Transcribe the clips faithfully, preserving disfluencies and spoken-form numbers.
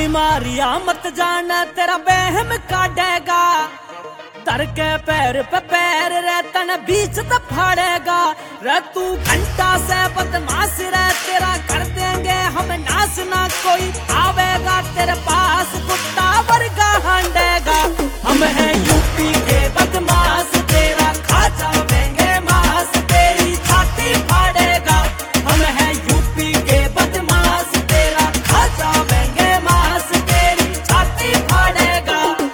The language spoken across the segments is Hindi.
मारिया मत जाना तेरा बहम काटेगा, तर के पैर पे पैर रे तन बीच तो फाड़ेगा रे। तू घंटा से बदमाश रे तेरा कर देंगे हम नाश, ना कोई आवेगा तेरे पास कुत्ता वर्गा हांडेगा। हम हैं यूपी के बदमाश तेरा खा जावेंगे मांस, तेरी छाती फाड़ेगा। हम हैं यूपी के बदमाश तेरा खा जावेंगे मांस, तेरी छाती फाड़ेगा।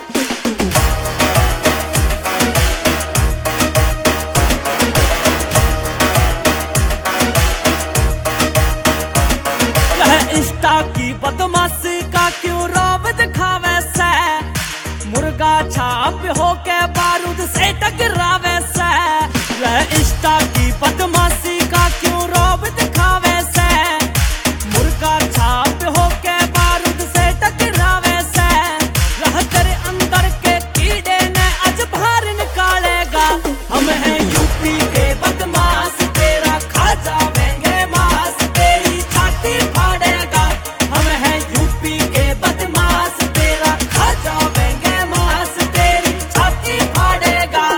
इंस्टा की बदमाशी का क्यों रौब दिखावे से, मुर्गा छाप होके बारूद से टकरावे से। वह इंस्टा की बदमाशी का क्यों रौब दिखावे से, मुर्गा छाप होके बारूद से टकरावे से। रह तेरे अंदर के कीड़े ने आज बाहर निकालेगा। हम हैं यूपी के बदमाश तेरा खा जावेंगे मांस, तेरी छाती फाड़ेगा। हम हैं यूपी के बदमाश तेरा खा जावेंगे मांस, तेरी छाती फाड़ेगा।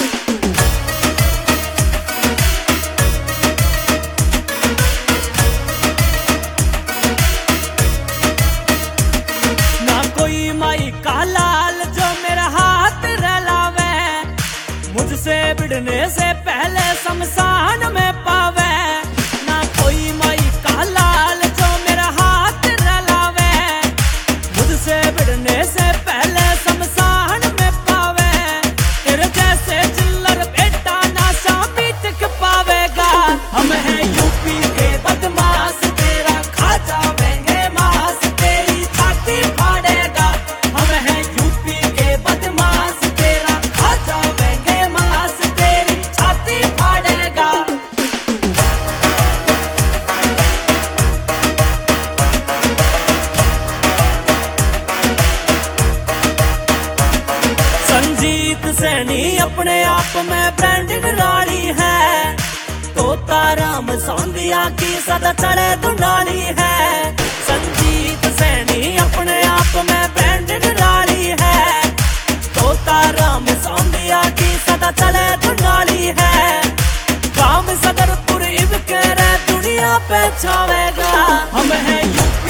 ना कोई माई का लाल जो मेरा हाथ रलावे, मुझसे भिड़ने से पहले शमशान में पावे। ना कोई माई का लाल जो मेरा हाथ रलावे, मुझसे भिड़ने से पहले शमशान में पावे। तेरे जैसे चिल्लर बेटा ना शामी टिक पावेगा। हम हैं यूपी के बदमाश तेरा खा जावेंगे मांस, तेरी छाती फाड़ेगा। हम हैं यूपी के बदमाश तेरा खा जावेंगे मांस, तेरी छाती फाड़ेगा। संजीत सैनी अपने आप में ब्रांडेड रानी है, तोता राम सौंदिया की सदा चढ़े दुनाली है। संजीत सैनी अपने आप में ब्रांडेड रानी है, तोता राम सौंदिया की सदा चढ़े दुनाली है। काम सदरपुर इब के रे दुनिया पे छावेगा। हम हैं यूपी